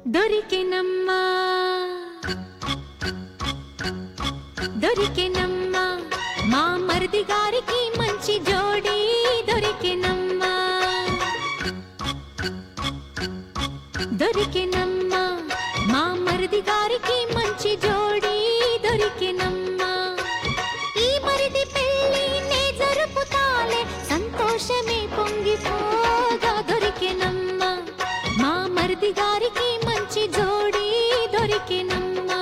దొరికెనమ్మా దొరికెనమ్మా మా మరిది గారికి మంచి జోడి దొరికెనమ్మా దొరికెనమ్మా మా మరిది గారికి మంచి జోడి దొరికెనమ్మా ఈ మరిది పెళ్లి నే జరుపుతాలే సంతోషమే పొంగిపోగా దొరికెనమ్మా మా మరిది గారికి మంచి జోడి దొరికెనమ్మా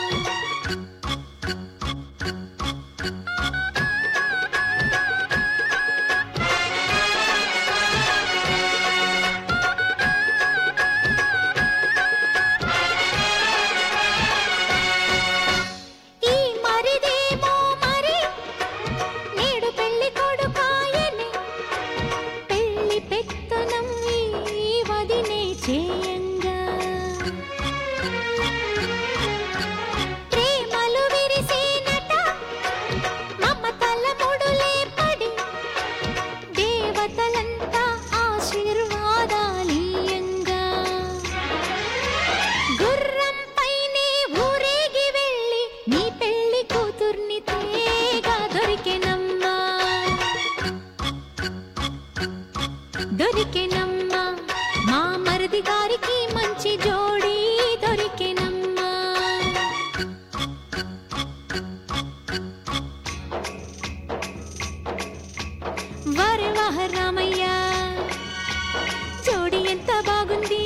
దొరికెనమ్మా మా మరిది గారికి మంచి జోడి దొరికెనమ్మా వారే వాహ రామయ్య జోడి ఎంత బాగుంది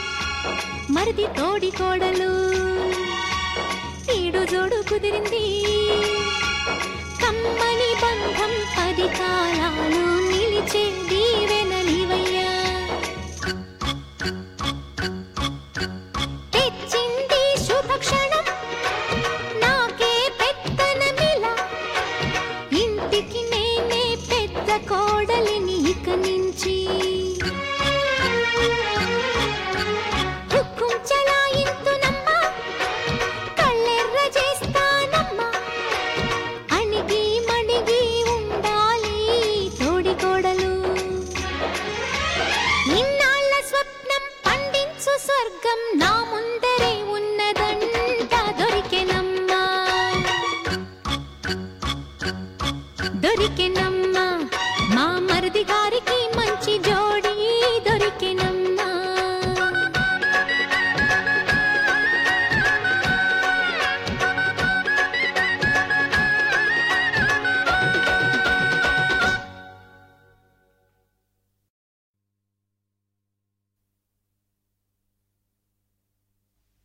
మరిది తోడి కోడలు ఈడు జోడు కుదిరింది